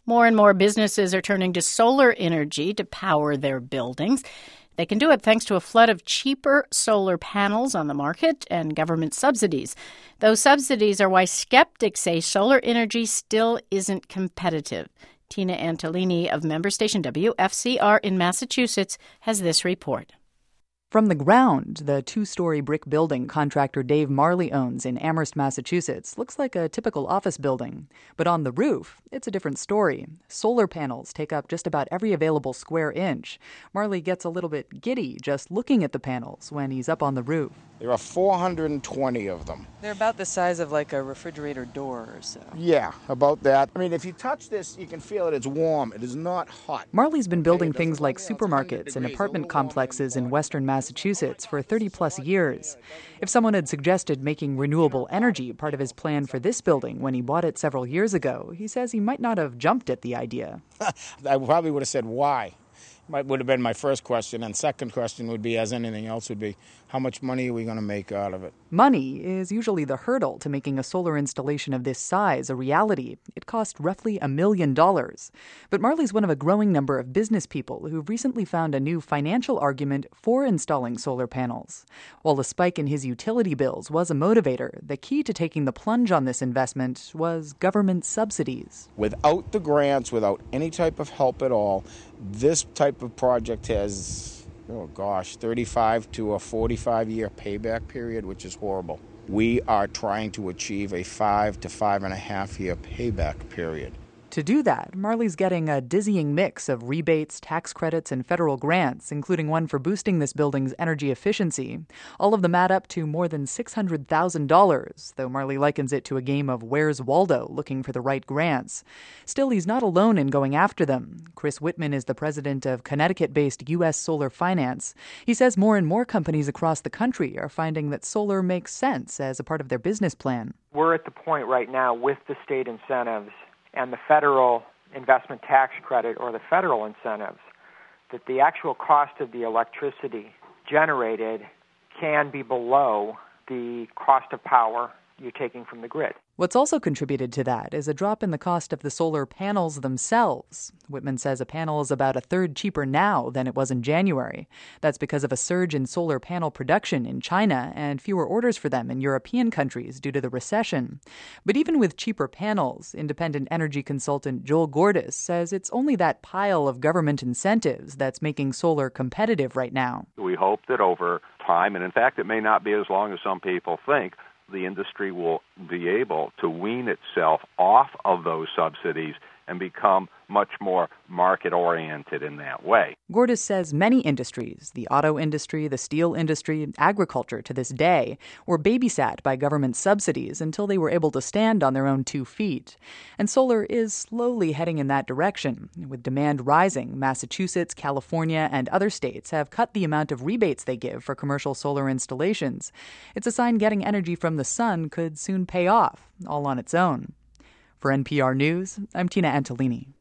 More and more businesses are turning to solar energy to power their buildings. They can do it thanks to a flood of cheaper solar panels on the market and government subsidies. Those subsidies are why skeptics say solar energy still isn't competitive. Tina Antolini of member station WFCR in Massachusetts has this report. From the ground, the two-story brick building contractor Dave Marley owns in Amherst, Massachusetts, looks like a typical office building. But on the roof, it's a different story. Solar panels take up just about every available square inch. Marley gets a little bit giddy just looking at the panels when he's up on the roof. There are 420 of them. They're about the size of like a refrigerator door or so. Yeah, about that. I mean, if you touch this, you can feel it. It's warm. It is not hot. Marley's been building things like supermarkets and apartment complexes in western Massachusetts for 30-plus years. If someone had suggested making renewable energy part of his plan for this building when he bought it several years ago, he says he might not have jumped at the idea. I probably would have said, why? Would have been my first question. And second question would be, as anything else would be, how much money are we going to make out of it? Money is usually the hurdle to making a solar installation of this size a reality. It cost roughly $1 million. But Marley's one of a growing number of business people who've recently found a new financial argument for installing solar panels. While the spike in his utility bills was a motivator, the key to taking the plunge on this investment was government subsidies. Without the grants, without any type of help at all, this type of project has 35 to a 45-year payback period, which is horrible. We are trying to achieve a 5 to 5.5-year payback period. To do that, Marley's getting a dizzying mix of rebates, tax credits, and federal grants, including one for boosting this building's energy efficiency. All of them add up to more than $600,000, though Marley likens it to a game of Where's Waldo, looking for the right grants. Still, he's not alone in going after them. Chris Whitman is the president of Connecticut-based U.S. Solar Finance. He says more and more companies across the country are finding that solar makes sense as a part of their business plan. We're at the point right now with the state incentives and the federal investment tax credit or the federal incentives, that the actual cost of the electricity generated can be below the cost of power you're taking from the grid. What's also contributed to that is a drop in the cost of the solar panels themselves. Whitman says a panel is about a third cheaper now than it was in January. That's because of a surge in solar panel production in China and fewer orders for them in European countries due to the recession. But even with cheaper panels, independent energy consultant Joel Gordis says it's only that pile of government incentives that's making solar competitive right now. We hope that over time, and in fact it may not be as long as some people think, the industry will be able to wean itself off of those subsidies and become much more market-oriented in that way. Gordis says many industries, the auto industry, the steel industry, agriculture to this day, were babysat by government subsidies until they were able to stand on their own 2 feet. And solar is slowly heading in that direction. With demand rising, Massachusetts, California, and other states have cut the amount of rebates they give for commercial solar installations. It's a sign getting energy from the sun could soon pay off, all on its own. For NPR News, I'm Tina Antolini.